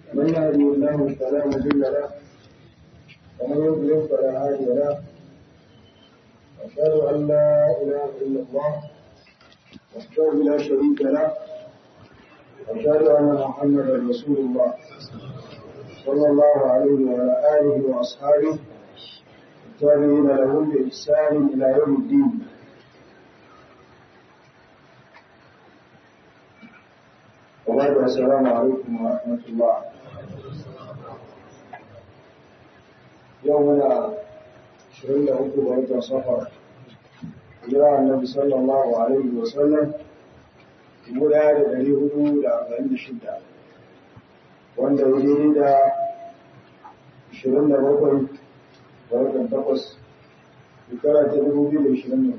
من يهدي الله فلا مضل له ومن يضلل فلا هادي له أشهد أن لا إله إلا الله وحده لا شريك له أشهد أن محمدا رسول الله صلى الله عليه وعلى آله وأصحابه التابعين لهم بإحسان إلى يوم الدين. وبعد السلام عليكم ورحمة الله. يومنا 23 صفر جاء النبي صلى الله عليه وسلم يقول هذا دليل لأربعين شدة wanda ya yi da 27 ga watan 8 shekara ta 2024.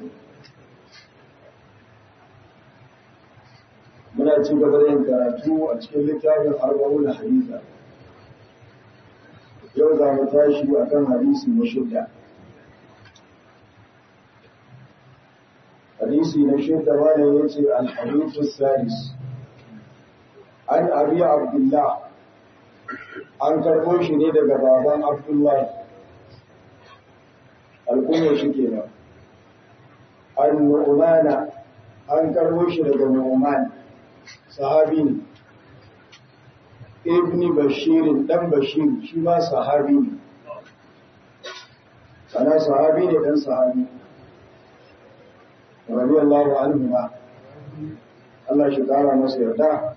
Muna ci gaba da yin karatu a cikin littafin arba'un hadisa. Yau za mu tashi a kan hadisi na shidda. Hadisi na shidda wanda ya ce al-hadithu salis an abi abdullah, an karɓo shi ne daga baban Abdullahi, alkunyar shi kenan. An-Nu'mana, an karɓo shi daga Nu'man, sahabi ne. Ibni Bashirin, ɗan Bashir, shi ma sahabi ne. Sana sahabi ne ɗan sahabi. Radiyallahu anhu ma, Allah shi ƙara masa yarda.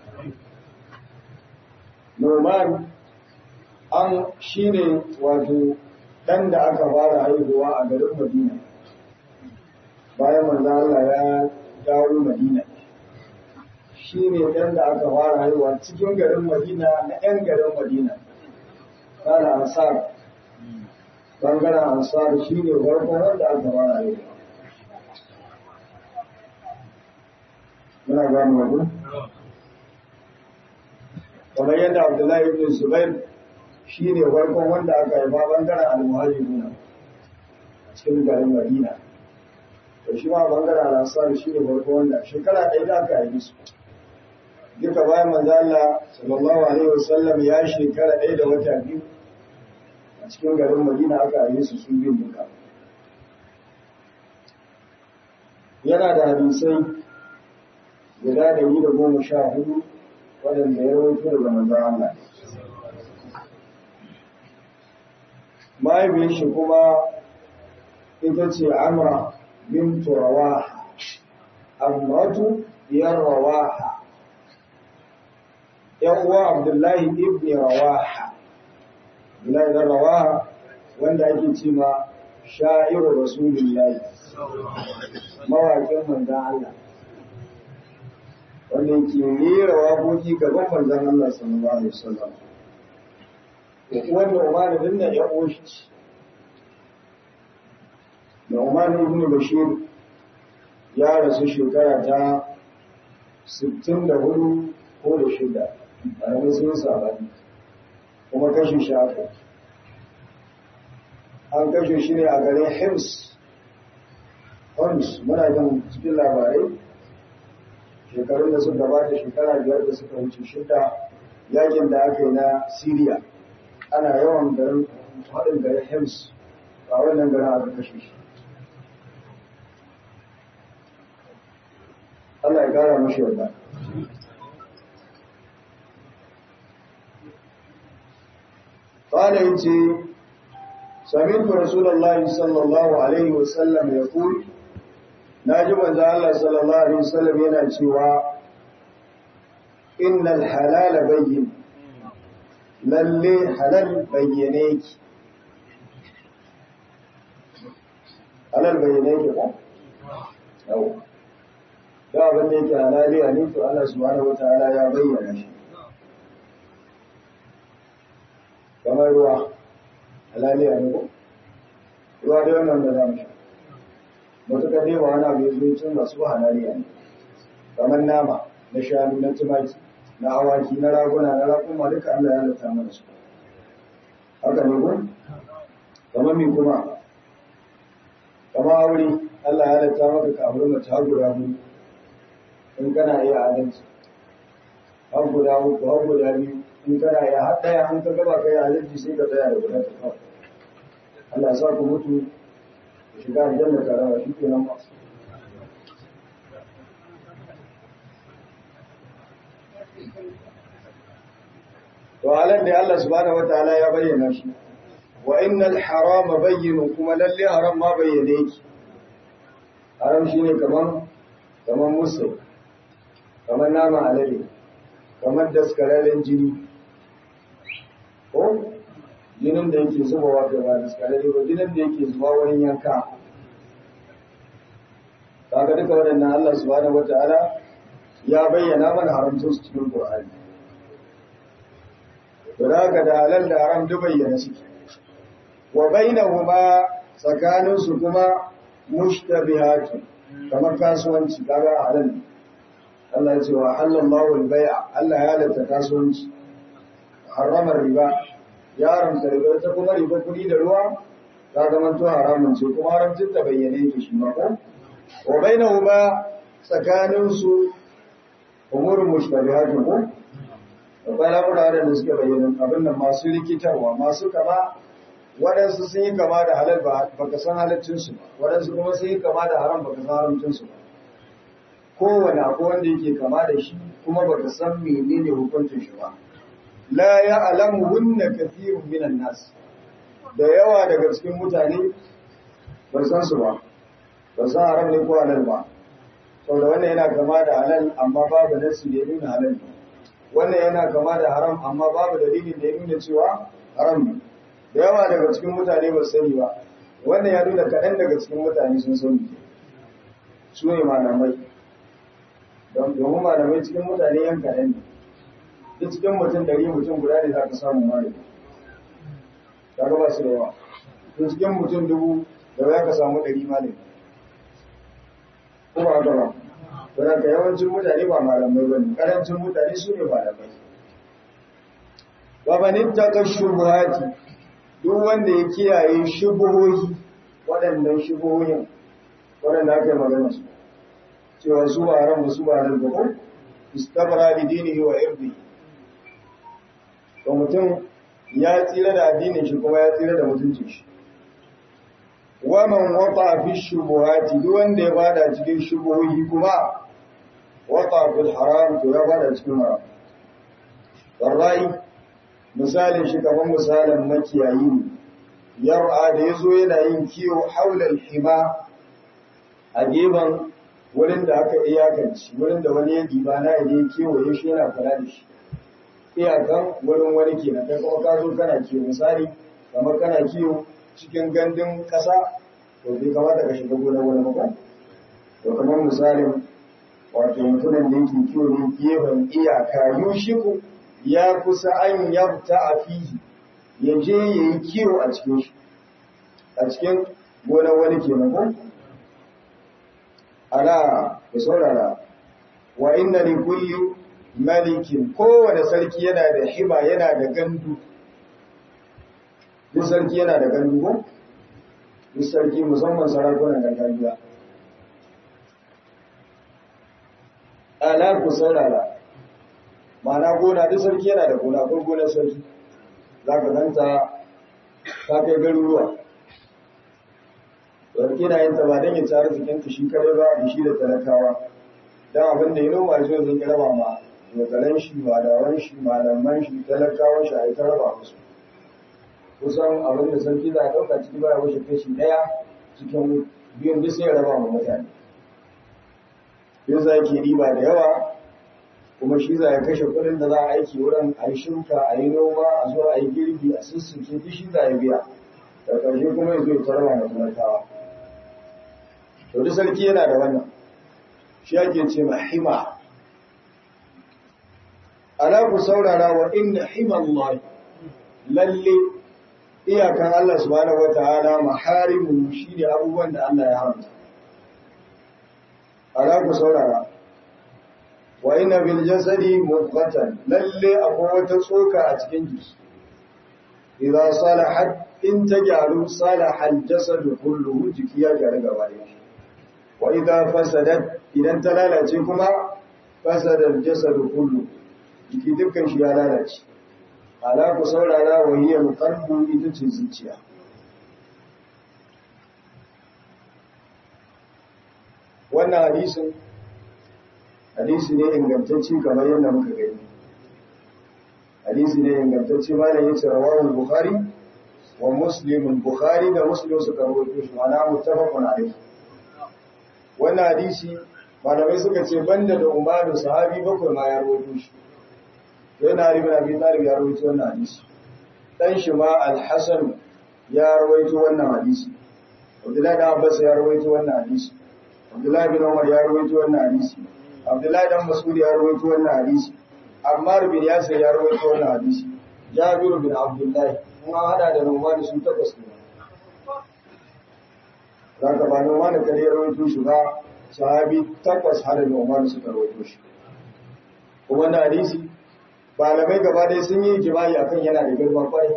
Nu'man an shi ne wato ɗan da aka fara haihuwa a garin Madina bayan manzo Allah ya dawo Madina. Shi ne ɗan da aka fara haihuwa cikin garin Madina na ‘yan garin Madina. Kana Ansar, ɓangaren Ansar shi ne farkon wanda aka fara haihuwa. Muna gano wani? Kamar yadda Abdullahi ibn Zubair shi ne farkon wanda aka haifa ɓangaren al-Muhajiruna a cikin garin Madina. Da shi ma ɓangaren al-Ansar shi ne farkon wanda shekara ɗaya da aka haifi su. Duka bayan manzo Allah sallallahu alaihi wasallam ya shekara ɗaya da wata biyu a cikin garin Madina aka haife su sun bin duka. Yana da hadisai guda 114 waɗanda ya rawaito daga manzo Allah. Mahaifiyar shi kuma ita ce Amra bintu Rawaha, Amratu diyar Rawaha, ‘yan uwa Abdullahi ibn Rawaha. Abdullahi ibn Rawaha wanda ake ce ma sha'iru Rasulullahi, mawaƙin manzan Allah, wanda yake rera waƙoƙi gaban manzan Allah sallallahu alaihi wasallam. Wanda Umar din da ya ƙoshi da Umar ibn Bashir ya rasu shekara ta 64 ko da shida a ranar sun sabani kuma kashe shi aka. An kashe shi ne a garin Hims. Muna yin cikin labarai shekarun da suka gabata, shekara 5 da suka wuce shida, yakin da aka yi na Syria. Ana yawan garin haɗin garin Hims, a wannan garin aka kashe shi. Allah ya ƙara mashi yarda. قال يجي سمعت رسول الله صلى الله عليه وسلم يقول ناجي من الله صلى الله عليه وسلم yana cewa innal halala bayyin, lalle halal bayyane ki. Halal bayyane ki ko? Yau. Da abin da yake halali a ne to Allah subhanahu wataala ya bayyana shi. Kamar ruwa, halali a ne ko? Ruwa da wannan da za mu sha. Matuƙar dai ba wani abu ya zo cin masu halali a ne. Kamar nama, na shanu, na tumaki, na awaki, na raguna, na raƙuma, duka Allah ya halatta mana su. Haka ne ko? Kamar me kuma? Kamar aure, Allah ya halatta maka ka aure mace har guda huɗu. In kana iya adalci, har guda uku, har guda biyu, in kana ya haɗa ya an ka gaba kai halitti sai ka tsaya da guda ta kawai Allah ya sa ku mutu ku shiga aljanna tare da shi kenan ba to halan da Allah subhanahu wataala ya bayyana shi wa innal harama bayyinun kuma lalle haram ma bayyane yake haram shine kaman musul kaman nama alade kaman daskararren jini ko jinin da yake zubawa da ba daskararre ba jinin da yake zuba wurin yanka kaga duka waɗannan Allah subhanahu wataala ya bayyana mana haramcin su cikin Qur'ani to daga da halal da haram duk bayyana suke wa bainahuma tsakanin su kuma mushtabihatu kamar kasuwanci kaga halal Allah ya ce wa halallahu al-bai'a Allah ya halatta kasuwanci harama riba ya haramta riba ta kuma riba kudi da ruwa ta zama to haramun ce kuma haramcin ta bayyane yake shi ma ko wa bainahuma tsakanin su umurun mushtabihatu ko akwai lamura da suke bayyana abin nan masu rikitarwa masu kama waɗansu sun yi kama da halal ba ka san halaccinsu ba waɗansu kuma sun yi kama da haram ba ka san haramcinsu ba kowane akwai wanda yake kama da shi kuma ba ka san menene hukuncin shi ba la ya'lamu hunna kathirun minan nas da yawa daga cikin mutane ba san su ba ba san haram ne ko halal ba saboda wannan yana kama da halal amma babu nasi da ya nuna halal ne wannan yana kama da haram amma babu dalilin da ya nuna cewa haram ne da yawa daga cikin mutane ba sani ba wannan ya nuna kaɗan daga cikin mutane sun sani su ne malamai domin malamai cikin mutane yan kaɗan ne duk cikin mutum 100 mutum guda ne za ka samu malami ta gaba su da yawa duk cikin mutum 1000 da ya ka samu 100 malami ko ba haka ba don haka yawancin mutane ba malamai ba ne ƙarancin mutane su ne malamai wa man taka shubuhati duk wanda ya kiyaye shubuhohi waɗannan shubuhohin waɗanda aka yi magana su cewa su ba haram su ba halal ba ko istabra li dinihi wa irdihi to mutum ya tsira da addinin shi kuma ya tsira da mutuncin shi wa man wata fi shubuhati duk wanda ya bada cikin shubuhohi kuma wata fil haram to ya bada cikin haram wallahi misalin shi kaman misalin makiyayi ne yar'a da yazo yana yin kiwo haulal hima a gefen wurin da aka iyakanci wurin da wani ya diba na yaje kiwo ya shi yana kula da shi iyakan wurin wani kenan kai kuma ka zo kana kiwo misali kamar kana kiwo cikin gandun kasa to bai kamata ka shiga gonar wani ba to kamar misalin wato mutumin da yake kiwo ne gefen iyaka yushiku ya kusa an yabta a fihi ya je ya yi kiwo a cikin shi a cikin gonar wani kenan ko ala ku saurara wa inna li kulli malikin kowane sarki yana da hiba yana da gandu duk sarki yana da gandu ko duk sarki musamman sarakunan gargajiya ala ku saurara ma'ana gona duk sarki yana da gona ko gonar sarki za ka ganta ta kai garuruwa sarki na yin ta ba don ya ci arzikinta shi kare ba da shi da talakawa don abin da ya noma ya zo zai raba ma dogaran shi malaman shi malaman shi talakawan shi a yi ta raba musu kusan abin da sarki za a ɗauka ciki ba ya wuce kashi ɗaya cikin biyun duk sai ya raba ma mutane yin za ke riba da yawa kuma shi za ya kashe kuɗin da za a aiki wurin a yi shuka a yi noma a zo a yi girbi a sussuke duk shi za ya biya da ƙarshe kuma ya zo ya tarwa ma talakawa to duk sarki yana da wannan shi ake ce ma hima ala ku saurara wa inna himallahi lalle iyakan Allah subhanahu wataala maharimu shine abubuwan da Allah ya haramta ala ku saurara wa inna bil jasadi mudghatan lalle akwai wata tsoka a cikin jiki idza salahat in tajaru salahal jasadu kulluhu jiki ya gyaru gaba da shi wa idza fasadat idan ta lalace kuma fasada al jasadu kulluhu jiki dukkan shi ya lalace ala ku saurara wa hiya qalbu ita ce zuciya. Wannan hadisi ne ingantacce kamar yadda muka gani. Hadisi ne ingantacce malam yace rawahu Bukhari wa Muslim. Bukhari da Muslim suka rawaito shi, ana muttafaqun alayhi. Wannan hadisi malamai suka ce banda da Umar sahabi bakwai ma ya rawaito shi. Yana ibn Abi Talib ya rawaito wannan hadisi. Dan shi ma Al-Hasan ya rawaito wannan hadisi. Abdullahi da Abbas ya rawaito wannan hadisi. Abdullahi bin Umar ya rawaito wannan hadisi. Abdullahi dan Mas'ud ya rawaito wannan hadisi. Ammar bin Yasir ya rawaito wannan hadisi. Jabir bin Abdullah kuma hada da Numan sun takwas ne. Zaka ba Numan kare ya rawaito shi ba, sahabi takwas har da Numan suka rawaito shi. Kuma wannan hadisi malamai gaba ɗaya sun yi ijma'i akan yana da girma kwarai.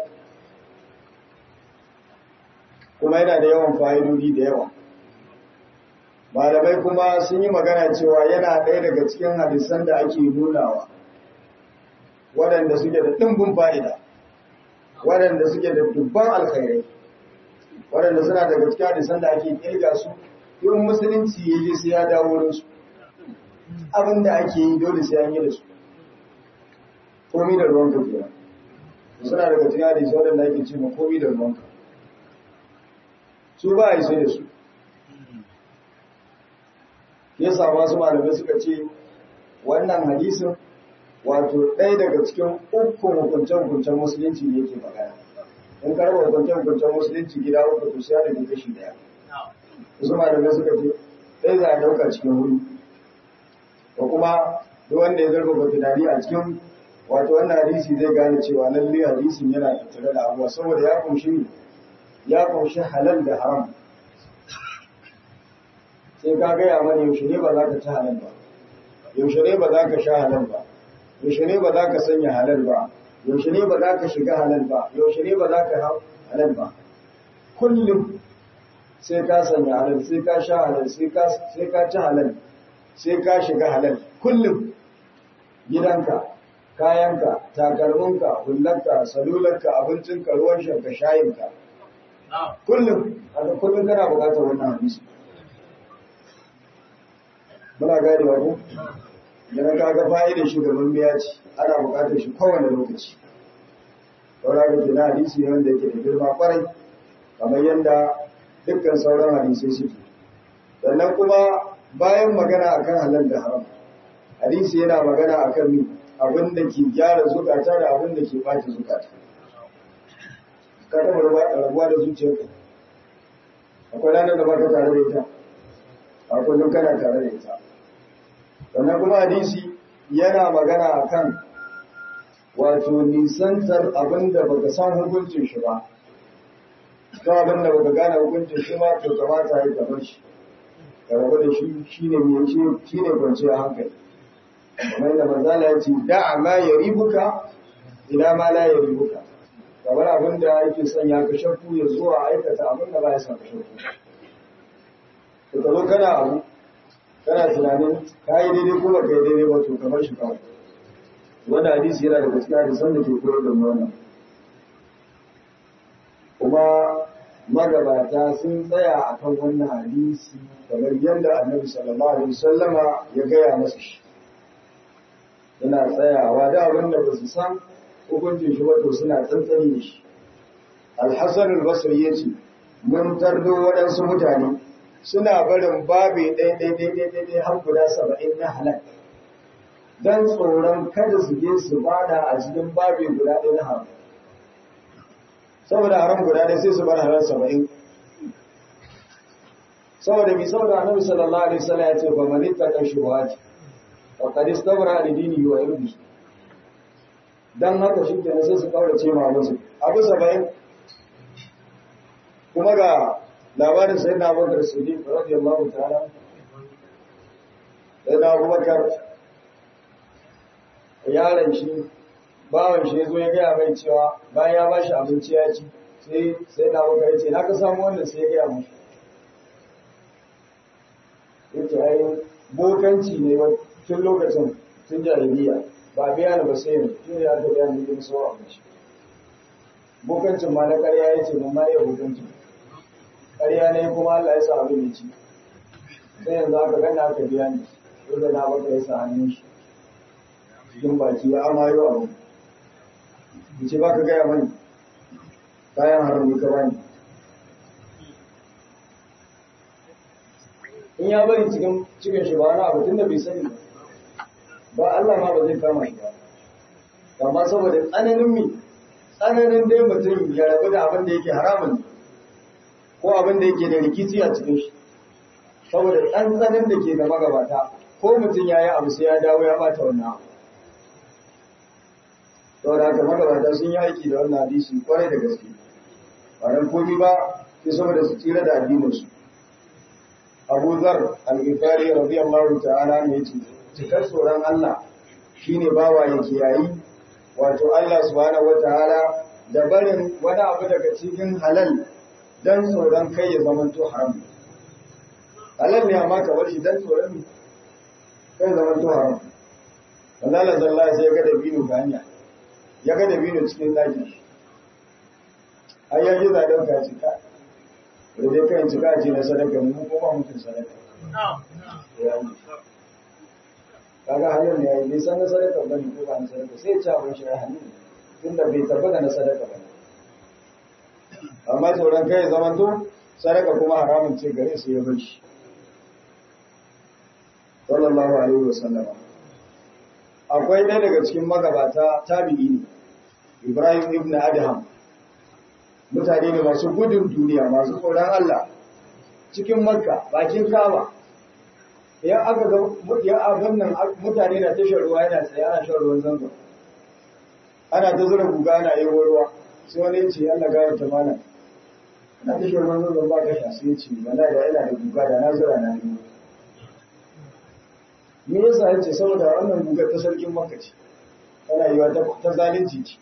Kuma yana da yawan fa'idodi da yawa. Malamai kuma sun yi magana cewa yana ɗaya daga cikin hadisan da ake nunawa waɗanda suke da ɗimbin fa'ida, waɗanda suke da dubban alkhairai, waɗanda suna daga cikin hadisan da ake ƙirga su, yin musulunci ya je sai ya dawo wurinsu. Abin da ake yi dole sai an yi da su. Komi da ruwanka kenan. Suna daga cikin hadisi waɗanda ake ce ma komi da ruwanka. Su ba a yi sai da su. Yasa masu malamai suka ce wannan hadisin wato ɗaya daga cikin ukun hukuncen musulunci ne yake magana. In karɓa hukuncen musulunci gida uku to sai da kashi ɗaya. Wasu malamai suka ce ɗaya za a ɗauka cikin hudu. Ko kuma duk wanda ya zarfafa tunani a cikin wato wannan hadisi zai gane cewa lalle hadisin yana tattare da abuwa saboda ya kunshi halal da haram. Sai ka gaya mana yaushe ne ba za ka ci halal ba, yaushe ne ba za ka sha halal ba, yaushe ne ba za ka sanya halal ba, yaushe ne ba za ka shiga halal ba, yaushe ne ba za ka hau halal ba. Kullum sai ka sanya halal, sai ka sha halal, sai ka ci halal, sai ka shiga halal. Kullum gidanka, kayanka, takalminka, hullarka, salularka, abincinka, ruwan shanka, shayinka. Kullum kana bukatar wannan hadisi. Muna gane wa ku? Yana kaga fa'idar shugaban miya ce, ana bukatar shi kowane lokaci. Saura ga ke na hadisi ne wanda yake da girma kwarai, kamar yadda dukkan sauran hadisai suke. Sannan kuma bayan magana akan halal da haram, hadisi yana magana akan abin da ke gyara zukata da abin da ke ɓata zukata. Ka taɓa rabuwa da zuciyarka. Akwai ranar da ba ka tare da ita, a kullum kana tare da ita. Sannan kuma hadisi yana magana akan wato nisantar abin da baka san hukuncin shi ba. To abin da baka gane hukuncin shi ma to kamata ya kamar shi. Ka rabu da shi shine kwanciyar hankali. Kamar da manzala ya ce da'a ma yaribuka ila ma la yaribuka. Kamar abin da yake sanya ka shakku ya zuwa aikata abin da ba ya sa ka shakku. Ka zo kana abu kana tunanin ka yi daidai ko baka yi daidai ba to kamar shi kawai. Wannan hadisi yana da gaskiya hadisan da ke koyar da mu wannan. Kuma magabata sun tsaya akan wannan hadisi kamar yadda Annabi sallallahu alaihi wasallama ya gaya masa shi. Yana tsayawa da abin da ba su san hukuncin shi wato suna tsantsani da shi. Al-Hasan al-Basri ya ce, mun tardo waɗansu mutane suna barin babi ɗaya har guda 70 na halal. Don tsoron kada su je su bada a cikin babi guda ɗaya na haram. Saboda haram guda ɗaya sai su bar halal 70. Saboda Annabi sallallahu alaihi wasallam ya ce ba man ittaqa shubuhat faqad istabra li dinihi wa irdihi. Dan haka shi kenan sai su kaurace ma musu. Abu 70 kuma ga labarin sayyidina Abubakar Siddiq radiyallahu ta'ala. Sayyidina Abubakar yaron shi bawan shi yazo ya gaya mai cewa bayan ya bashi abinci ya ci sai sayyidina Abubakar ya ce na ka samu wannan sai ya gaya mashi. Yake ai bokanci ne tun lokacin tun jahiliya ba biya ni ba sai ne tun ya ga biya ni musu abinci. bokancin ma na ƙarya ya ce mun ma iya bokancin ƙarya ne kuma Allah ya sa abin da ci sai yanzu aka gana aka biya ni yadda na baka ya sa hannun shi cikin baki ya amayo abu da ce baka gaya mani kayan harami ka bani in ya bari cikin shi ba wani abu tun da bai sani ba Allah ma ba zai kama shi ba amma saboda tsananin dai mutum ya rabu da abin da yake haramun ko abin da yake da rikici a cikin shi saboda tsananin da ke da magabata ko mutum ya yi abu sai ya dawo ya bata wannan abu saboda haka magabata sun yi aiki da wannan hadisi kwarai da gaske ba dan komi ba sai saboda su tsira da addininsu Abu Zar al-Ghifari radiyallahu ta'ala ne yace cikar tsoron Allah shine bawa yake yayi wato Allah subhanahu wataala da barin wani abu daga cikin halal dan tsoron kai ya zama to haram halal ne amma ka bar shi dan tsoron kai zama to haram Allah sallallahu sai ga dabino ga hanya ya ga dabino cikin daki ai ya ji da dauka cika da dai kan cika ce na sadaka mu ko ba mutum sadaka kaga halin ne yayi bai san na sadaka ba ne ko ba na sadaka sai ya ci abin shi ya hannu tunda bai tabbata na sadaka ba amma tsoron kai zaman to sadaka kuma haramun ce gare su ya bar shi sallallahu alaihi wasallam akwai ɗaya daga cikin magabata tabi'i ne Ibrahim ibn Adham mutane ne masu gudun duniya masu tsoron Allah cikin Makka bakin Kaaba ya aka ga ya abin nan mutane na tashar ruwa yana tsaye ana shan ruwan zanzan ana ta zura guga ana yi ruwa sai wani ya ce Allah ga ta mana ana tashar ruwan zanzan ba kasha sai ya ce wallahi da yana da guga da na zura na yi me yasa ya ce saboda wannan gugar ta sarkin Makka ce tana yiwa ta zalunci ce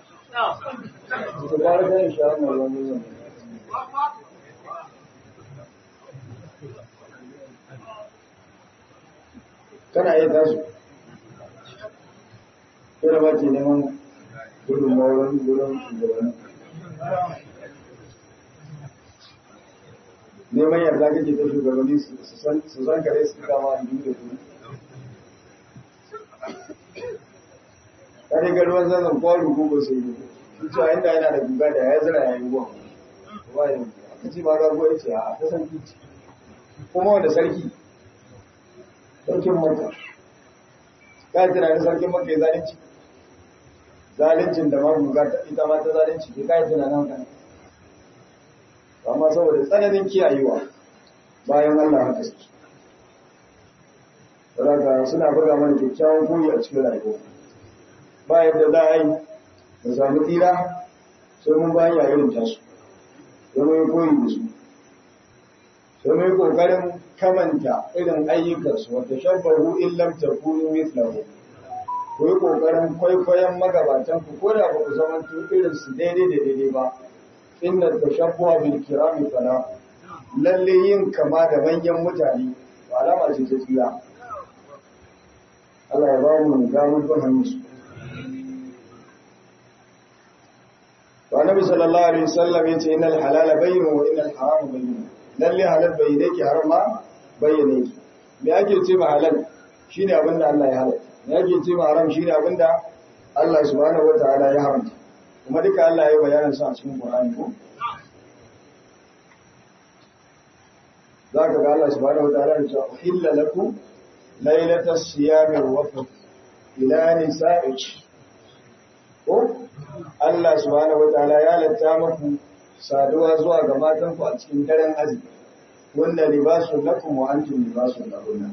ta gara ta yin sha'an mai wani zan kana iya tasu kada ba ke neman gudun mauran gudun shugabannin neman yarda kake ta shugabanni su san kare su kama a duk da su kare ga ruwan zanen kwaro ko ba sai yi shi cewa inda yana da guga da ya zira ya yi ruwan ba yin aka ce ba rago ya ce a ta sarki ce kuma wanda sarki sarkin maka ka yi tunanin sarkin maka ya zalunci zaluncin da ma guga ita ma ta zalunci ke ka yi tunanin haka amma saboda tsananin kiyayewa bayan Allah haka suke saboda suna buga mana kyakkyawan koyi a cikin rayuwa ba yadda za a yi da sami tsira sai mun bayan yayin tasu sai mun yi koyi da su sai mun yi kokarin kamanta irin ayyukansu wata shabbahu in lam takunu mithlahu ku yi kokarin kwaikwayon magabatan ku ko da ba ku zama irin su daidai da daidai ba inna tashabbuha bil kirami fala lalle yin kama da manyan mutane ba alama ce ta tsira Allah ya ba mu damar fahimtar su Annabi sallallahu alaihi wasallam yace innal halala bayyinun wa innal harama bayyinun lalle halal bayyane yake haram ma bayyane yake me ake ce ma halal shine abinda Allah ya halatta me ake ce ma haram shine abinda Allah subhanahu wataala ya haramta kuma duka Allah ya yi bayanin sa a cikin Qur'ani ko zaka ga Allah subhanahu wataala ya ce uhilla lakum laylatas siyami wa ila nisa'ikum ko Allah subhanahu wataala ya latta muku saduwa zuwa ga matanku a cikin daren azumi wanda libasun lakum wa antum libasun lahunna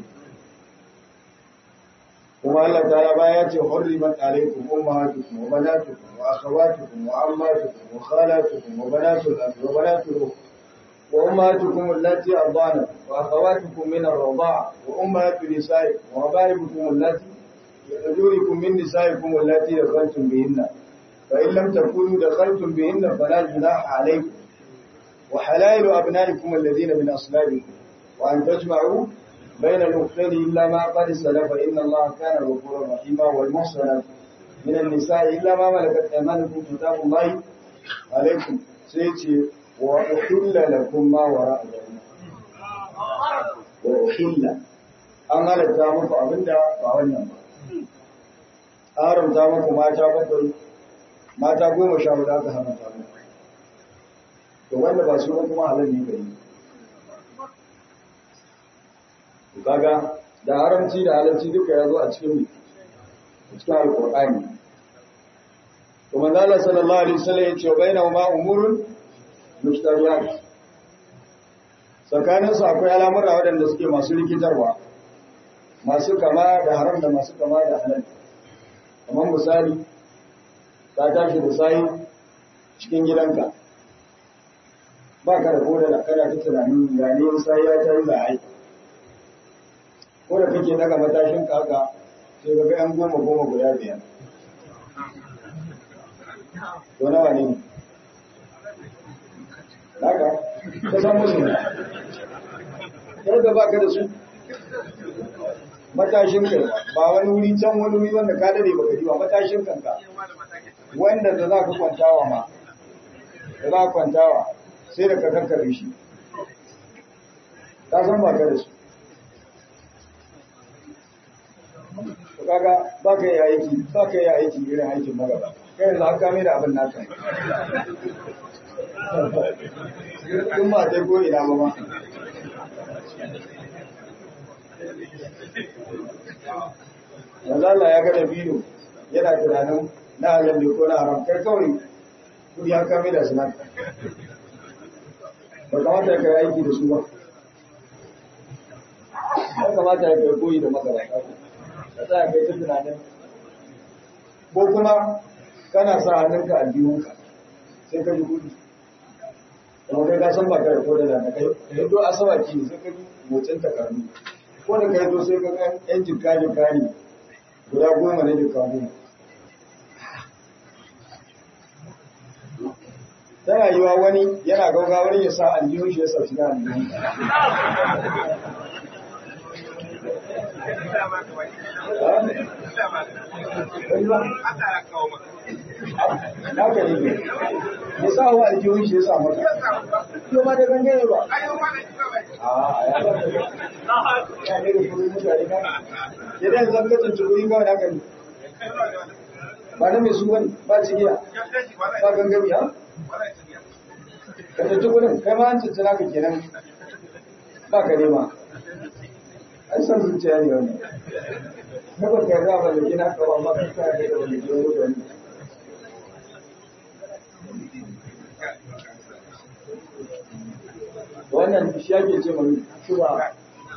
kuma Allah ta'ala baya ce hurrimat alaykum ummahatukum wa banatukum wa akhawatukum wa ammatukum wa khalatukum wa banatul akhi wa banatul ukh wa ummahatukum allati ardanakum wa akhawatukum min ar-rida'a wa ummahatul nisa'ikum wa raba'ibukum allati yadurikum min nisa'ikum allati dakhaltum bihinna فإن لم تكونوا دخلتم بهن فلا جناح عليكم وحلائل أبنائكم الذين من أصلابكم وأن تجمعوا بين الأختين إلا ما قد سلف إن الله كان غفورا رحيما والمحصنات من النساء إلا ما ملكت أيمانكم كتاب الله alaikum sai ce wa uhilla lakum ma wara al-jannah wa uhilla an halatta muku abinda ba wannan ba haramta muku mata bakwai mata 14 aka haramta muku to wanda ba su kuma halal ne gari kaga da haramci da halalci duka ya zo a cikin alqur'ani to manzo Allah sallallahu alaihi wasallam ya ce bainahuma umurun mushtabihat tsakanin su akwai al'amura waɗanda suke masu rikitarwa masu kama da haram da masu kama da halal kamar misali ka tashi da sai cikin gidanka ba ka da koda da kana ta tunanin ya ne sai ya tayi da ai ko da kake daga matashin kaka sai ga yan goma guda biyar to nawa ne haka ka san musu ne kai da baka da su matashin kai ba wani wuri can wani wuri wanda ka dade baka ji ba matashin kanka wanda da za ka kwantawa ma da za ka kwantawa sai da ka kankare shi ka san baka da su kaga baka yi aiki irin aikin magaba kai yanzu an kame da abin naka in ba ta ko ina ba ma yanzu Allah ya gada biyu yana tunanin na halal ne ko na haram kai kawai kudi an kame da suna ba kamata ya kai aiki da su ba ba kamata ya kai koyi da magabata da za a kai ta tunanin ko kuma kana sa hannunka a biyunka sai ka ji gudu kuma kai ka san ba ka da ko da na kai ka yi do asawaki sai ka ji motsin takardu ko da ka yi do sai ka ga yan jikka ne guda 10 ne jikka 10 tana yiwa wani yana gaugawar ya sa aljihun shi ya sa shiga aljihun haka ne ya sa wa aljihun shi ya sa maka yau ma da gangare ba ya ba ya ne da kudin mutane ka idan zan kasance kudin kawai haka ne ba na mai su wani ba cigiya ba gangare ha ka tattu kudin kai ma an cincina ka kenan ba ka nema an san zuciya ne wani na ba ka raba da gina ka ba ma ka kare da wani jiyo da wani wannan shi ake ce mai shuba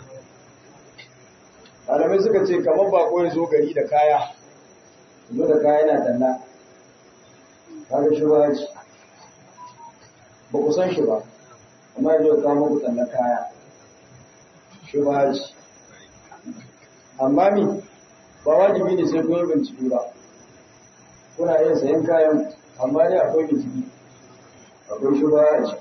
malamai suka ce kamar bako ya zo gari da kaya zo da kaya yana talla kaga shuba ce ba ku san shi ba amma yanzu ka muku talla kaya shuba ce amma mi ba wajibi ne sai kun yi bincike ba kuna iya sayan kayan amma dai akwai bincike akwai shuba ce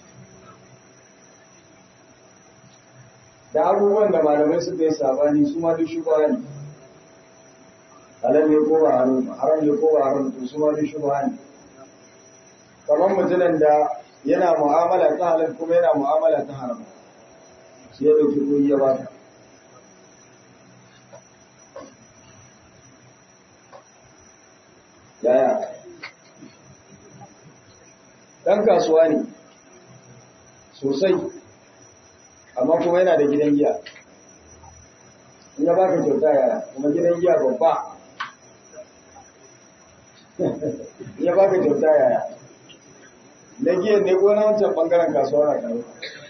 da abubuwan da malamai suka yi sabani su ma duk shubha ne halal ne ko ba haram ne ko ba haram to su ma duk shubha ne kamar mutumin da yana mu'amala ta halal kuma yana mu'amala ta haram sai ya dauki kuɗi ya bata yaya dan kasuwa ne sosai amma kuma yana da gidan giya in ya baka kyauta yaya kuma gidan giya babba in ya baka kyauta yaya na giyan ne ko na wancan bangaren kasuwa na karo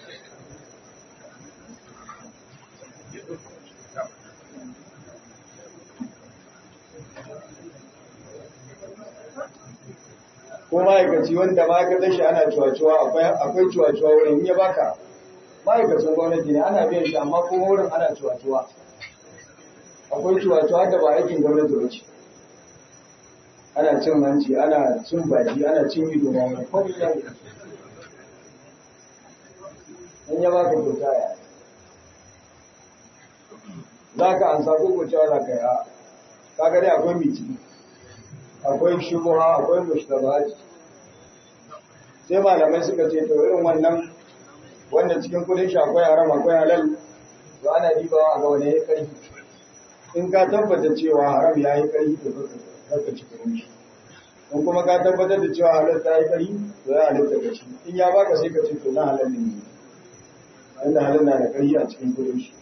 ko ma'aikaci wanda ma'aikatar shi ana cuwa-cuwa akwai cuwa-cuwa wurin ya baka ma'aikacin gwamnati ne ana biyan shi amma kuma wurin ana cuwa-cuwa akwai cuwa-cuwa da ba aikin gwamnati ba ce ana cin hanci ana cin baki ana cin ido ma wani kwamfi ya ne in ya baka kyauta ya za ka an sako ko cewa za ka yi a kaga dai akwai miti akwai shubuha akwai mushtabahat sai malamai suka ce to irin wannan wanda cikin kudin shi akwai haram akwai halal to ana dibawa a ga wani ya karfi in ka tabbata cewa haram ya yi karfi to ka ci kudin shi in kuma ka tabbatar da cewa halal ta yi karfi to ya halatta ka ci in ya baka sai ka ce to na halal ne wanda halal na da karfi a cikin kudin shi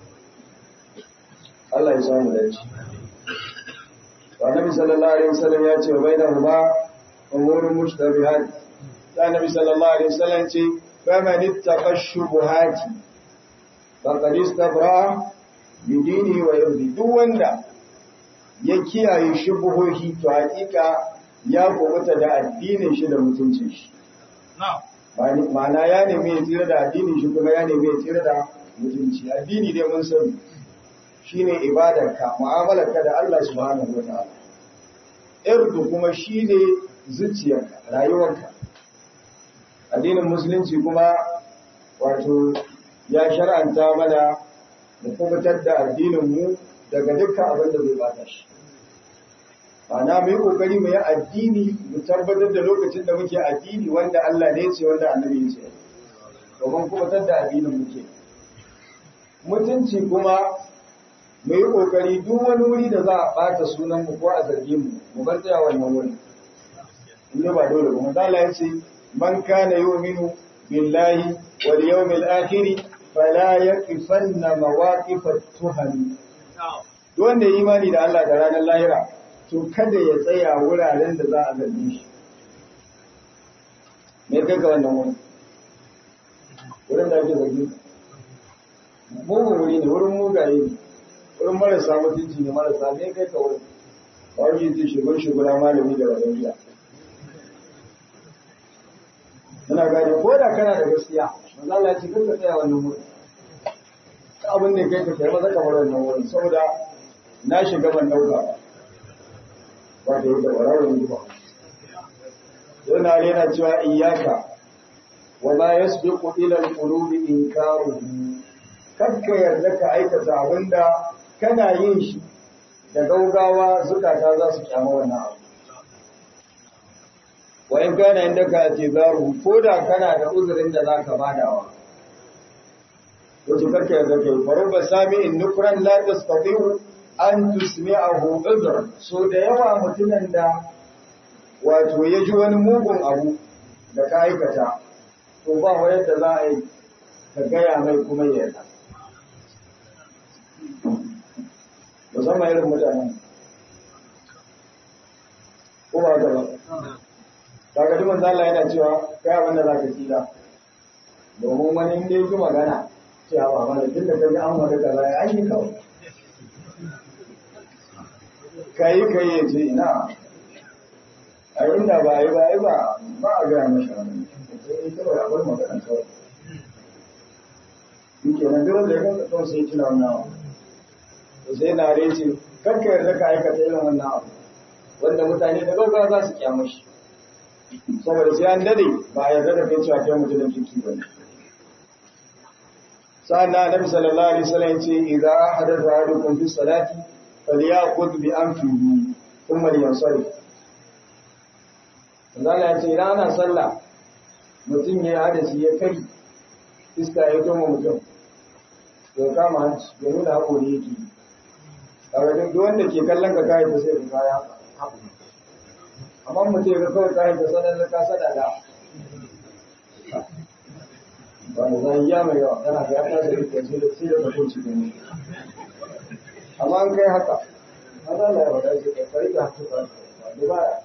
Allah ya samu dace Annabi sallallahu alaihi wasallam ya ce bainahuma umurun mushtabihat Annabi sallallahu alaihi wasallam ce faman ittaqa shubuhati faqad istabra bi dini wa irdi duk wanda ya kiyaye shubuhohi to hakika ya kubuta da addinin shi da mutuncin shi ma'ana ya nemi ya tsira da addinin shi kuma ya nemi ya tsira da mutunci addini dai mun sani shine ibadarka mu'amalarka da Allah subhanahu wataala irdu kuma shine zuciyarka rayuwarka addinin musulunci kuma wato ya shar'anta mana mu kubutar da addinin mu daga dukkan abin da zai bata shi ana mu yi kokari mu yi addini mu tabbatar da lokacin da muke addini wanda Allah ne ya ce wanda annabi ya ce domin kubutar da addinin muke mutunci kuma mu yi kokari duk wani wuri da za a bata sunan mu ko a zarge mu mu bar tsaya wannan wurin in ba dole ba manzo Allah ya ce man kana yu'minu billahi wal yawmil akhir fala yaqifanna mawaqif at-tuham wanda ya imani da Allah da ranar lahira to kada ya tsaya wuraren da za a zarge shi me kai ga wannan wurin da ake zarge mugun wuri ne wurin mugaye ne wurin marasa mutunci ne marasa ne kai ka wurin ba wani ce shugura malami da wajen biya muna gane ko da kana da gaskiya manzo Allah ya ce kanka tsaya wannan wurin abin da kai ka kai maza kamar wannan wurin saboda na shiga ban dauka ba da yadda wararin ba yana yana cewa iyyaka wa ma yasbiqu ila al-qulubi inkaruhu kakka yarda ka aikata abinda kana yin shi da gaugawa zukata za su kyama wannan abu wa in kana inda ka ce zaru ko da kana da uzurin da zaka badawa to kakka yarda kai faru ba sami in nukran la tastati'u an tusmi'ahu udhr so da yawa mutumin da wato ya ji wani mugun abu da ka aikata to ba wayar da za a yi ka gaya mai kuma ya yarda musamman irin mutanen ko ba ta ba daga dumin zalla yana cewa kai abin da za ka tsira domin wani inda ya ji magana cewa ba mana tun da ka ji an wani kaza ya yi kawai kai ya ce ina a inda ba yi ba a gaya mashi wani sai kawai a bar magana kawai shi ke nan dole da ya kanka kawai sai tuna wannan abu to sai na rece karka yarda ka aikata irin wannan abu wanda mutane da gaugawa za su kyama shi saboda sai an dade ba a yarda da kai cewa kai mutum da kirki ba ne sa'an na annabi sallallahu alaihi wasallam ya ce idza ahadatha ahadukum fi salati falyakhudh bi anfihi thumma liyansarif Allah ya ce idan ana sallah mutum ya hadasi ya kai iska ya toma mutum to kama hanci ya nuna haƙori yake kaga duk wanda ke kallon ka kai ta sai ka kaya haƙori amma mutum ya kawai kai ta sanar da ka sada da ba da zai ya mai yawa kana ga ya ta da sai da ta kunci ne amma an kai haka Allah ya wada shi kai ka haka ba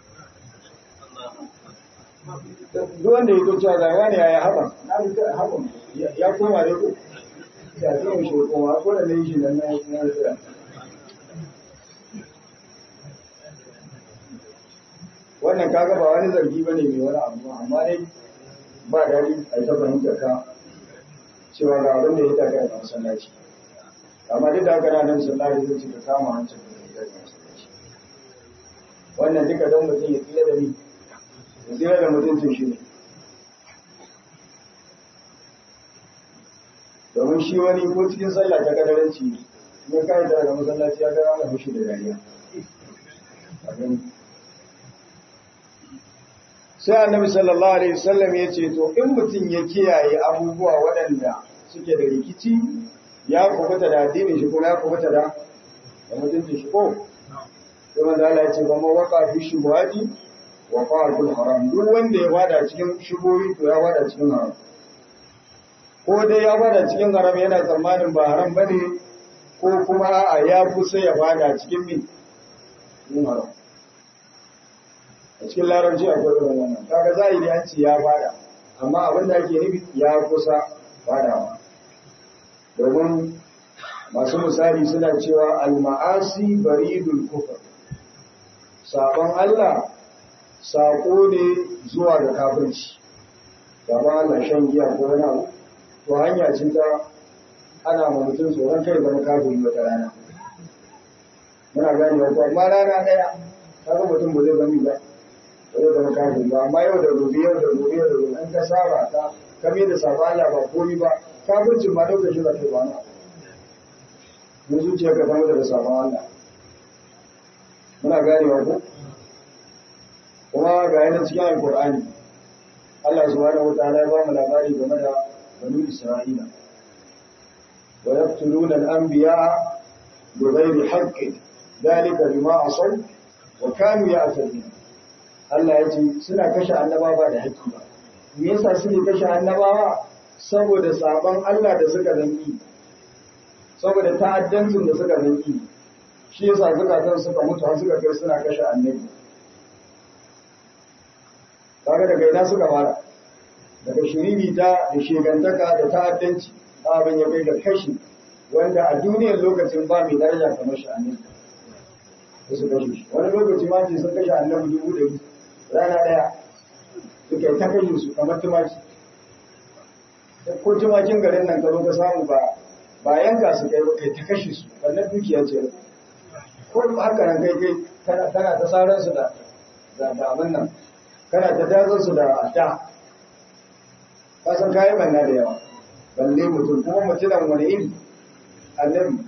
duk wanda ya zo cewa ga wani ya haɓa na bi haɓa ya koma da ku ya ce mu shi koma ko da ne shi nan na tsaya wannan kaga ba wani zargi bane mai wani abu amma dai ba dadi a ta fahimta ka cewa ga abin da ya taka a masallaci amma duk da haka nan sallaci zai ci ka kama hancin da ya masallaci wannan duka don mutum ya tsira da ni zira da mutuncin shi ne domin shi wani ko cikin sallah ta kadaranci ne kai da daga masallaci ya gara ana fushi da dariya sai annabi sallallahu alaihi wasallam ya ce to in mutum ya kiyaye abubuwa waɗanda suke da rikici ya kubuta da addinin shi kuma ya kubuta da mutuncin shi ko sai manzo Allah ya ce ba ma waka fi shubuhati wa fa'atul haram duk wanda ya bada cikin shubuhi to ya bada cikin haram ko dai ya bada cikin haram yana tsammanin ba haram bane ko kuma a ya kusa ya bada cikin min haram a cikin larabci akwai wannan kaga zahiri an ce ya bada amma abin da ake nufi ya kusa badawa domin masu misali suna cewa al-ma'asi baridul kufr sabon Allah sako ne zuwa ga kafirci sabon Allah shan giya ko wani abu to hanya ce ta ana ma mutum tsoron kai zama kafiri wata rana muna gane wato amma rana daya kaga mutum ba zai zama ba zai zama kafiri ba amma yau da gobe yau da gobe yau da gobe an ka saba ta kame da sabon Allah ba komai ba kafircin ma dauka shi ba kai ba na mun zuciya ka zama da sabon Allah muna gane wato kuma ga yana cikin alkur'ani Allah subhanahu wataala ya ba mu labari game da banu Isra'ila wa yaqtuluna al-anbiya'a bighayri haqqin dalika bima asaw wa kanu ya'tadun Allah ya ce suna kashe annabawa da haƙƙi ba me yasa suke kashe annabawa saboda sabon Allah da suka zanki saboda ta'addancin da suka zanki shi yasa zakatan suka mutu har suka kai suna kashe annabi kaga daga ina suka fara daga shiriri ta da shegantaka da ta'addanci abin ya kai da kashi wanda a duniyar lokacin ba mai daraja kamar shi annabi da su kashe shi wani lokaci ma ce sun kashe annabi 100 rana daya suka yi ta kashe su kamar tumaki ko tumakin garin nan ka zo ka samu ba yanka su kai ta kashe su wannan dukiya ce ko haka nan kai kana ta saran su da abin nan kana ta dazan su da adda ka san kayan banna da yawa balle mutum kuma mutunan wani iri annabi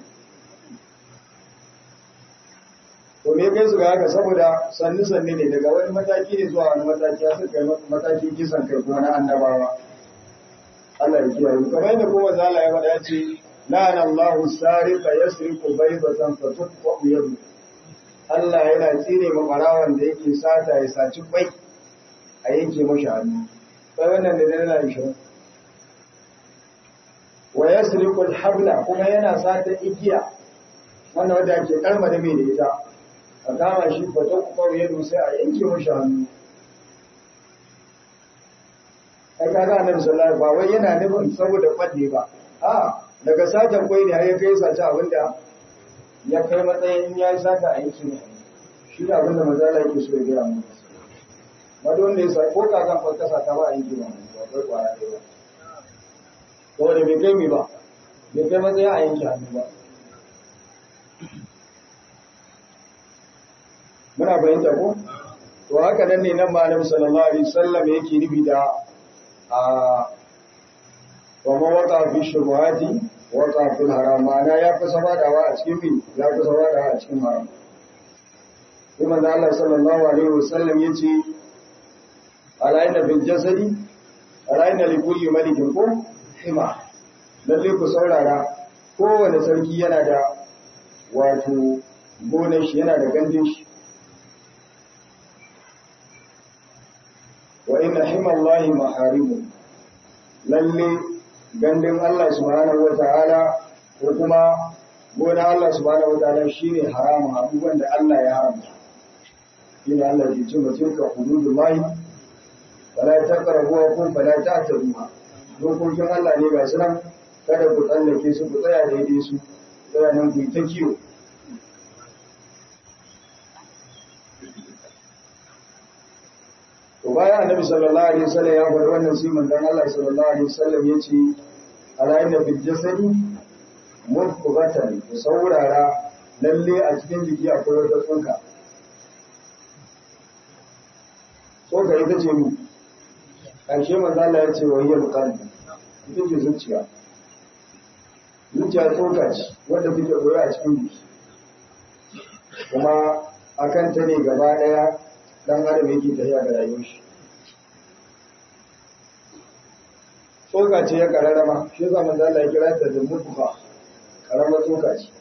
to me kai su ga haka saboda sanni ne daga wani mataki ne zuwa wani mataki ya suka yi matakin kisan kai kuma na annabawa Allah ya kiyaye kamar yadda kuma zala ya faɗa ce la'ana Allahu sariqa yasriqu baydatan fatuqqa yadu Allah yana tsire ma barawan da yake sata ya saci bai a yanke mashi hannu sai wannan da dana 20 wa yasriqu al-habla kuma yana sata igiya wannan wanda ake kalma da mai da ita a kama shi fatuqqa yadu sai a yanke mashi hannu ai kaga annabi sallallahu alaihi wasallam ba wai yana nufin saboda fadde ba a daga satan kwai ne har ya kai sace abinda ya kai matsayin ya yi sata a yanki ne shi da abinda mazala yake so ya gaya mu ba don da ya sa ko kakan farkasa ta ba a yanki ba ba kai kwaya ɗaya ba saboda bai kai mi ba bai kai matsayin a yanki hannu ba muna fahimta ko to haka nan ne nan malam sallallahu alaihi wasallam yake nufi da wa ma wata fi shubuhati wata fi haram ana ya fi sabadawa a cikin bi ya fi sabadawa a cikin haram kuma da Allah sallallahu alaihi wasallam yace alayna bil jasadi alayna li kulli malikin ko hima lalle ku saurara kowane sarki yana da wato gonar shi yana da gandun shi wa inna himallahi maharimu lalle gandun Allah subhanahu wataala ko kuma gona Allah subhanahu wataala shine haramun abubuwan da Allah ya haramta shine Allah ya ce mutum ka hududullahi wala taqrabuha kun fala ta'taduha dokokin Allah ne ga sunan kada ku tsallake su ku tsaya daidai su tsaya nan ku yi ta kiyo bayan annabi sallallahu alaihi wasallam ya faɗi wannan sai manzon Allah sallallahu alaihi wasallam yace ala inna fil jasadi mudghatan saurara lalle a cikin jiki akwai wata tsoka tsoka ita ce mu karshe manzon Allah ya ce wa hiya qalbi ita ce zuciya tsoka ce wanda take koyo a cikin jiki kuma akan ta ne gaba daya dan adam yake tafiya da rayuwar shi tsoka ce ya kararrama shi yasa manzo Allah ya kira ta da mutfa karamar tsoka ce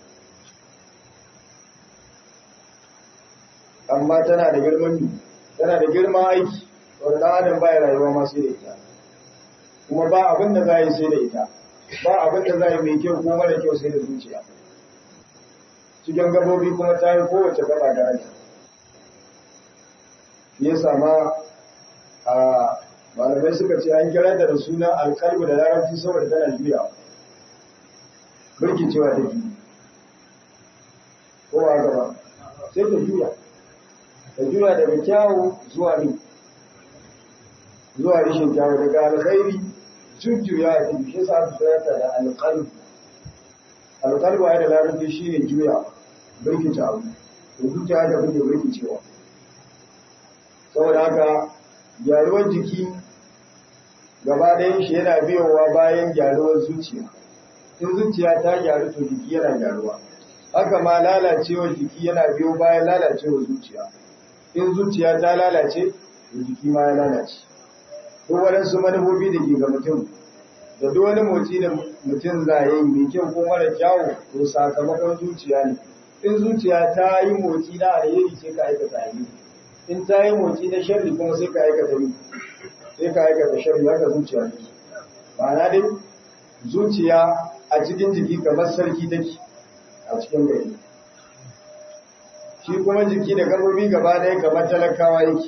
amma tana da girman aiki wanda dan adam baya rayuwa ma sai da ita kuma ba abin da za yi sai da ita ba abin da za yi mai kyau ko mara kyau sai da zuciya cikin gabobi kuma ta yi kowace gaba da rai ya sama a malamai suka ce an kira da sunan alkalbu da larabci saboda tana juya birkicewa da ke kowa gaba sai ta juya daga kyawu zuwa ne zuwa rishin kyawu daga alkhairi jujjuya a cikin shi sa su tsayata da alkalbu alkalbu a da larabci shi ne juya birkicewa da zuciya da kuke birkicewa saboda haka gyaruwar jiki gaba ɗayan shi yana biyowa bayan gyaruwar zuciya in zuciya ta gyaru to jiki yana gyaruwa haka ma lalacewar jiki yana biyo bayan lalacewar zuciya in zuciya ta lalace to jiki ma ya lalace duk waɗansu manufofi da ke ga mutum da duk wani motsi da mutum za yi mai kyau ko mara kyawu to sakamakon zuciya ne in zuciya ta yi motsi na alheri sai ka aikata alheri in ta yi motsi na sharri kuma sai ka aikata sharri haka zuciya ne ma'ana dai zuciya a cikin jiki kamar sarki take a cikin gari shi kuma jiki da gabobi gaba ɗaya kamar talakawa yake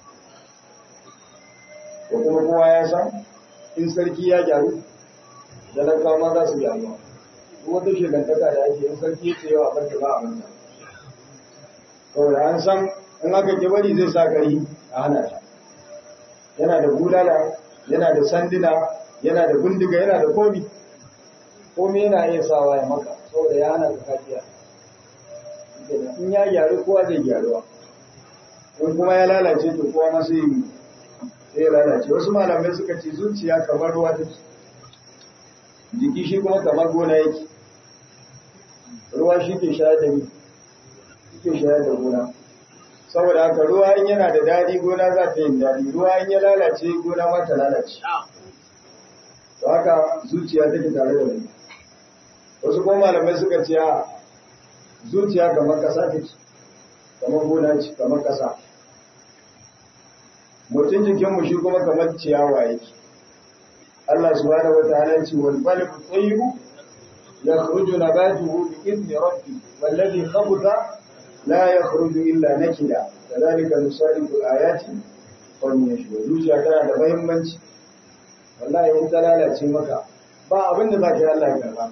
ko kuma kowa ya san in sarki ya gyaru talakawa ma za su gyaru wata shigantaka da ake in sarki ce yawa barka ba a manta saboda an san in aka ki bari zai sa kari a hana shi yana da bulala yana da sanduna yana da bindiga yana da komi yana iya sawa ya maka saboda ya hana ka kafiya in ya gyaru kowa zai gyaruwa in kuma ya lalace to kowa ma sai ya lalace wasu malamai suka ce zuciya kamar ruwa take jiki shi kuma kamar gona yake ruwa shi ke shayar da gona saboda haka ruwa in yana da daɗi gona za ta yi daɗi ruwa in ya lalace gona ma ta lalace to haka zuciya take tare da mu wasu kuma malamai suka ce a zuciya kamar ƙasa take kamar gona ce kamar ƙasa mutum jikinmu shi kuma kamar ciyawa yake Allah subhanahu wa ta'ala ce wal balbu tayyibu yakhruju nabatuhu bi idni rabbi wallazi khabutha la yakhruju illa nakida kadhalika nusarifu ayati qawmin yashhadun zuciya tana da muhimmanci wallahi in ta lalace maka ba abin da zaka yi Allah ya karba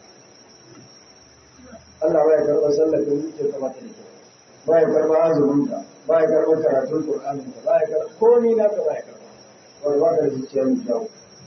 Allah bai karba sallar da zuciya ta mata da bai karba azumin ka bai karba karatun Qur'anin ka bai karba komai naka bai karba wai ba ka zuciya mai kyau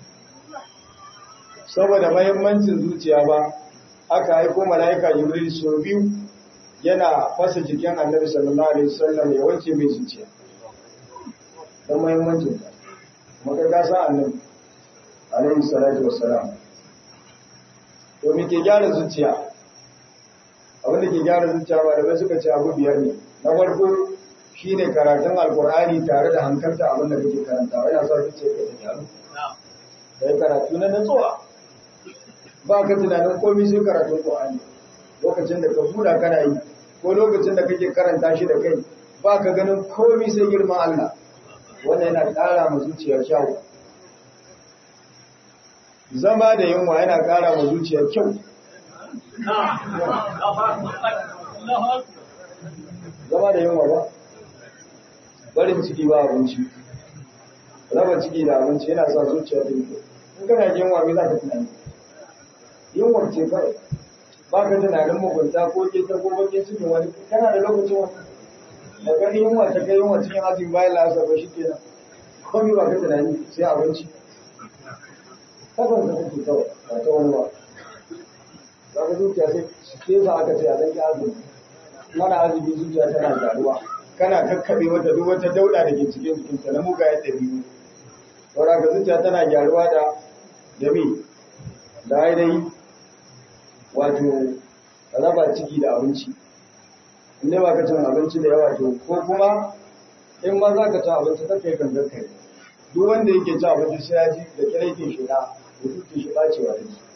saboda muhimmancin zuciya ba aka aiko mala'ika Jibril so biyu yana fasa jikin Annabi sallallahu alaihi wasallam ya wanke mai zuciya dan muhimmancin ta maka ga sa Annabi alaihi salatu wassalam to me ke gyara zuciya abin da ke gyara zuciya ba da bai suka ce abu biyar ne na farko shine karatun alqur'ani tare da hankalta abin da kake karantawa yana sa zuciya ta gyaru kai karatu na natsuwa ba ka tunanin komai sai karatun Qur'ani lokacin da ka buɗa kana yi ko lokacin da kake karanta shi da kai ba ka ganin komai sai girman Allah wannan yana ƙara ma zuciya kyau zama da yunwa yana ƙara ma zuciya kyau zama da yunwa ba barin ciki ba abinci raba ciki da abinci yana sa zuciya ta yi in kana jin yunwa me za ka tunani yunwar ce kawai ba ka tunanin mugunta ko keta ko bakin cikin wani kana da lokacin wani da gani yunwa ta kai yunwa cikin azumi bayan lasa ba shi kenan komai ba ka tunani sai abinci kasan ka kake kawai ba ta wani ba za ka zuciya sai ke sa aka ce a zan ki azumi mana azumi zuciya tana gyaruwa kana kakkaɓe wata duk wata dauɗa da ke cikin jikinta na mugayen ɗabi'u saboda ka zuciya tana gyaruwa da me da ainihi wato raba ciki da abinci inda ba ka cin abinci da yawa to ko kuma in ma za ka ci abinci ta kai gangar kai duk wanda yake ci abinci sai ya ji da kira yake shiga da tuke shi bacewa da shi.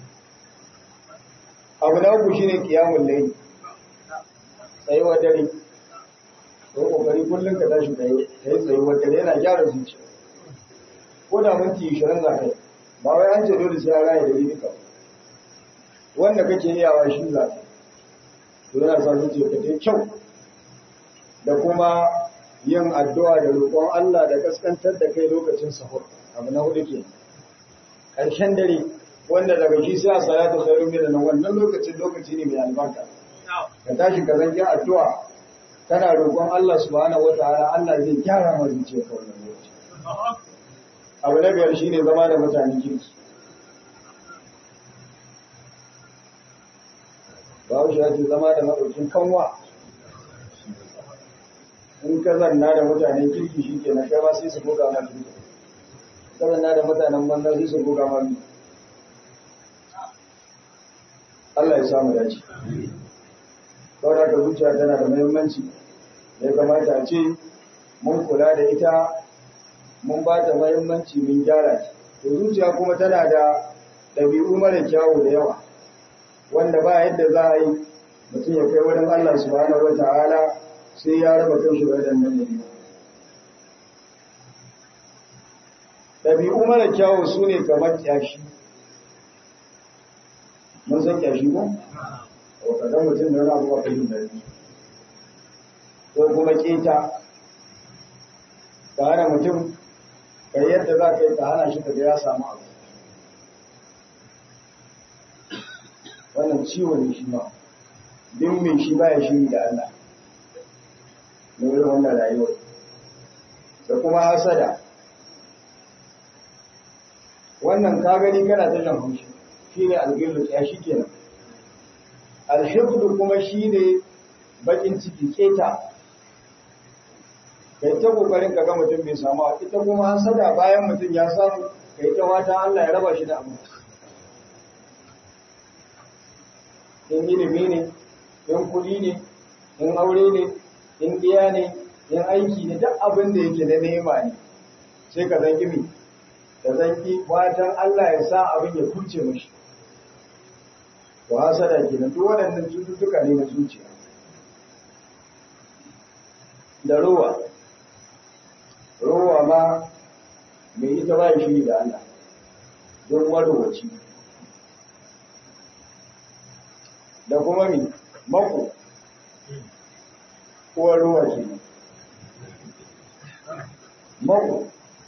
Abu na uku shine qiyamul layl, tsayuwar dare. Ko kokari kullum ka tashi kai tsayuwar dare yana gyara zuciya. Ko da minti 20 za kai, ba wai an ce dole sai ya raye da duka. Wanda kake iyawa shi za ka. To yana sa zuciya ka ta kyau. Da kuma yin addu'a da roƙon Allah da kaskantar da kai lokacin sahur. Abu na hudu ke. Ƙarshen dare wanda daga shi sai a salatu khairun min nan wannan lokaci ne mai albarka. Ka tashi ka zanki addu'a kana roƙon Allah subhanahu wataala Allah zai gyara ma zuciyarka wannan lokaci. Abu na biyar shine zama da mutane kirki. Bawo shi ake zama da maɗaukin kanwa. In ka zanna da mutanen kirki shi ke na kai ba sai su goga ma kirki. Ka zanna da mutanen banza sai su goga ma kirki. Allah ya samu dace. Saboda ka zuciya tana da muhimmanci. Ya kamata a ce mun kula da ita, mun ba ta muhimmanci mun gyara ta. To zuciya kuma tana da ɗabi'u mara kyawu da yawa. Wanda ba yadda za a yi mutum ya kai wurin Allah subhanahu wa ta'ala sai ya raba kanshi da waɗannan ɗabi'u. Ɗabi'u mara kyawu su ne kamar ƙyashi. Mun san ƙyashi ko? Ko kaga mutum da wani abu a kai da ko kuma ƙeta. Ka hana mutum kai yadda za ka yi ka hana shi ka ga ya samu abu. Wannan ciwo ne shi ma. Din mai shi baya shiri da Allah. Na irin wannan rayuwar. Da kuma hasada. Wannan ka gani kana ta jan haushi. Shi ne algillu ya shi kenan. Alhibdu kuma shi ne bakin ciki keta. Kai ta kokarin ka ga mutum bai samu a ita kuma hasada bayan mutum ya samu kai ta wata Allah ya raba shi da abu. In ilimi ne, in kuɗi ne, in aure ne, in ɗiya ne, in aiki ne, duk abin da yake na nema ne. Sai ka zanki mi, ka zanki watan Allah ya sa abin ya kuce mashi. To hasada kenan duk waɗannan cututtuka ne na zuciya. Da rowa. Rowa ma mai ita ba shi da Allah. Don marowaci. Da kuma mi mako. Kowa rowa kenan. Mako.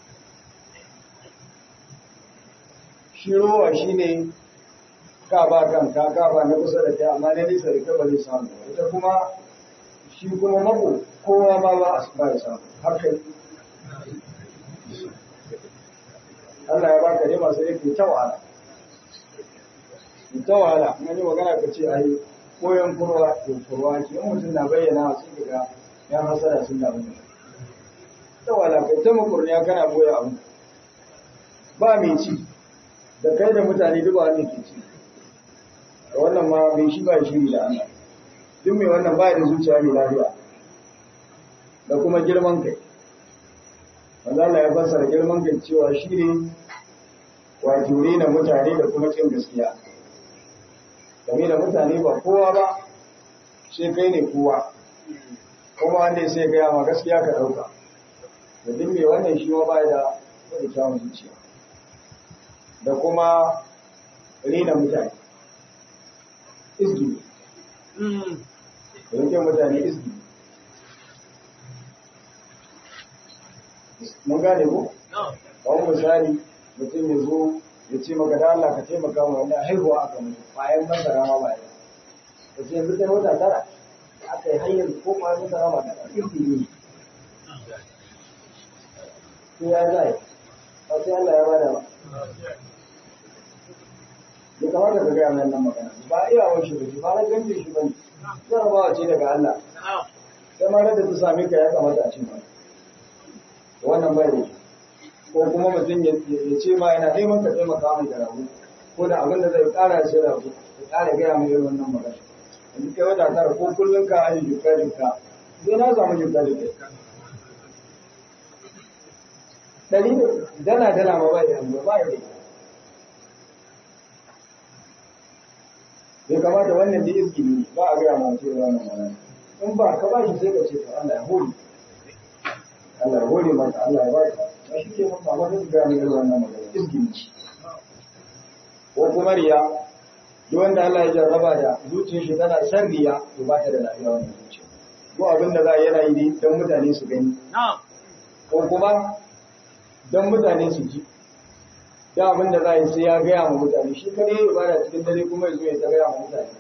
Shi rowa shi ne ka ba kanka ka ba na kusa da kai amma na nisa da kai ba zai samu. Ita kuma shi kuma mako kowa ma ba ya samu. Haka Allah ya baka ne masu yake ta wahala. Ta wahala, in yi magana ka ce ai koyon kurwa to kurwa ce in mutum na bayyana sai ga yan hasara sun damu. Ta wahala kai ta makurniya kana boye abu. Ba mai ci da kai da mutane duk wanda ke ci. Da wannan ma mai shi ba shi da Allah. Duk mai wannan ba da zuciya mai lafiya. Da kuma girman kai. Wanda Allah ya fassara girman kai cewa shi ne wato rena mutane da kuma kin gaskiya. Game da mutane ba kowa ba, sai kai ne kowa. Kuma wanda sai gaya ma gaskiya ka ɗauka. Da duk mai wannan shi ma ba da wani kyawun zuciya. Da kuma rena mutane. Izgi. Da yake mutane izgi. Mun gane ko? Kawai misali mutum ya zo ya ce maka da Allah ka taimaka wa wani haihuwa aka mutu bayan masara ma baya. Ka ce yanzu kai wata tara aka yi hanyar ko bayan masara ma ta ƙarfi ne. Ko ya zai, ba sai Allah ya bada ba. Ya kamata ka gaya mai nan magana. Ba iyawar shi ba shi, ba na gante shi ba ne. Jarabawa ce daga Allah. Sai ma da ta same ka ya kamata a ce ba. Wannan bai da ko kuma mutum ya ce ma yana neman ka taimaka mai da rabu ko da abin da zai kara shi rabu ya kara gaya mai irin wannan magana yanzu kai wata tara ko kullum ka aji jikka zai na samu jikka ɗari da dala ma ba ya ba ya rai. Bai kamata wannan da izgini ba a gaya masu yi wannan mana. In ba ka ba shi sai ka ce to Allah ya hori. Allah ya hori maka, Allah ya ba ka. Ba shi ke maka wani gaya mai wannan magana izgini ce. Ko kuma riya, duk wanda Allah ya jarraba da zuciyar shi tana san riya to ba ta da lafiya wannan zuciya. Ko abin da za a yana yi don mutane su gani. Ko kuma don mutane su ji. Da abin da za a yi sai ya gaya ma mutane shi kare ya bada cikin dare kuma ya zo ya ta gaya ma mutane.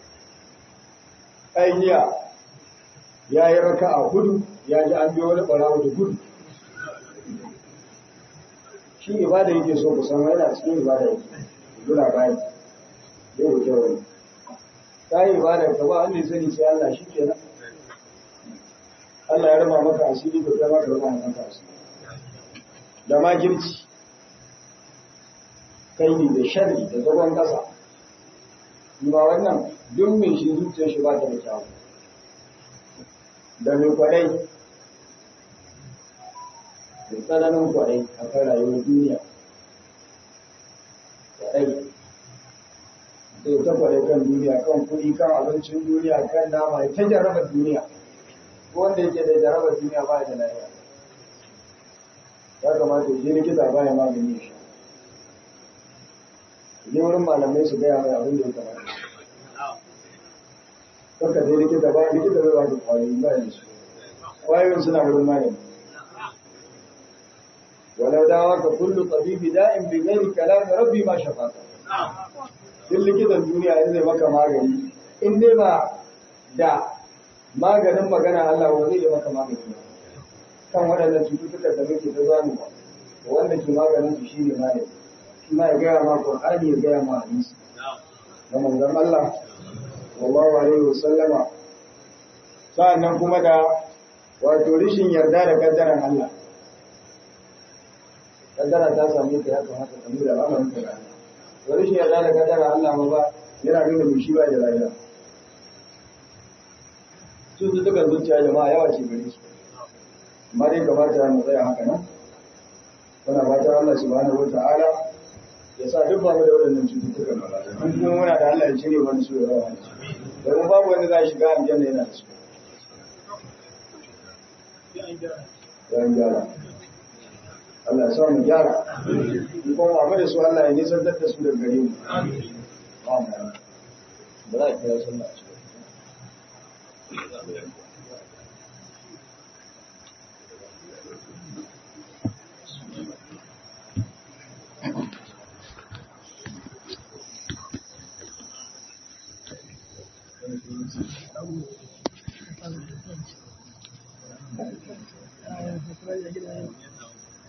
Aijiya ya yi raka a gudu ya ji an biyo wani ɓarawo da gudu. Shi ibada yake so ku san yana cikin ibada yake. Guna bayan. Yau da kyau ne. Ta yi ibada ka ba wanda ya sani sai Allah shi kenan. Allah ya raba maka asiri da kai maka raba maka asiri. Da makirci. Kaini da sharri da zagon ƙasa ba wannan duk mai shi zuciyar shi ba ta da kyawu da mai kwadai da tsananin kwadai a kan rayuwar duniya kwadai sai ta kwadai kan duniya kan kuɗi kan abincin duniya kan nama ta jarabar duniya wanda yake da jarabar duniya ba da lafiya ya kamata shi likita ba ya magani shi je wurin malamai su gaya mai abin da ya kamata. Karka dai likita ba, likita zai ba da kwayoyi ba da su. Kwayoyin suna wurin malami. Walau dawa ka kullu tabibi da'in bi ghairi kalam rabbi ma shafaka. Duk likitan duniya in zai maka magani, in dai ba da maganin magana Allah ba zai yi maka magani ba. Kan waɗannan cututtukan da muke ta zamu ba, wanda ke maganin su shine malami. Ma ya gaya ma Qur'ani ya gaya ma hadisi na manzon Allah sallallahu alaihi wasallama sannan kuma da wato rishin yarda da kaddaran Allah kaddara ta same ka ya kamata ka nuna al'amarin ka to rishin yarda da kaddaran Allah ma ba yana nuna mai shi ba da rayuwa cututtukan zuciya jama'a yawa ce gare su amma dai kamata mu tsaya haka nan muna fatan Allah subhanahu wata'ala ya sa duk ba mu da waɗannan cututtukan ba mun kuma muna da Allah ya cire wani su ya rawa domin babu wanda za a shiga aljanna yana da su yan gyara Allah ya sa mu gyara kuma mu da su Allah ya nisantar da su daga gare mu ba za a kira sallah a cikin Thank you.